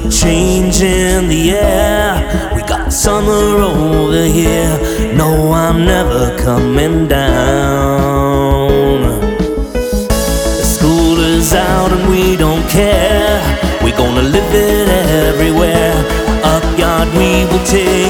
change in the air. We got summer over here. No, I'm never coming down. School is out and we don't care. We're gonna live it everywhere. Up yard we will take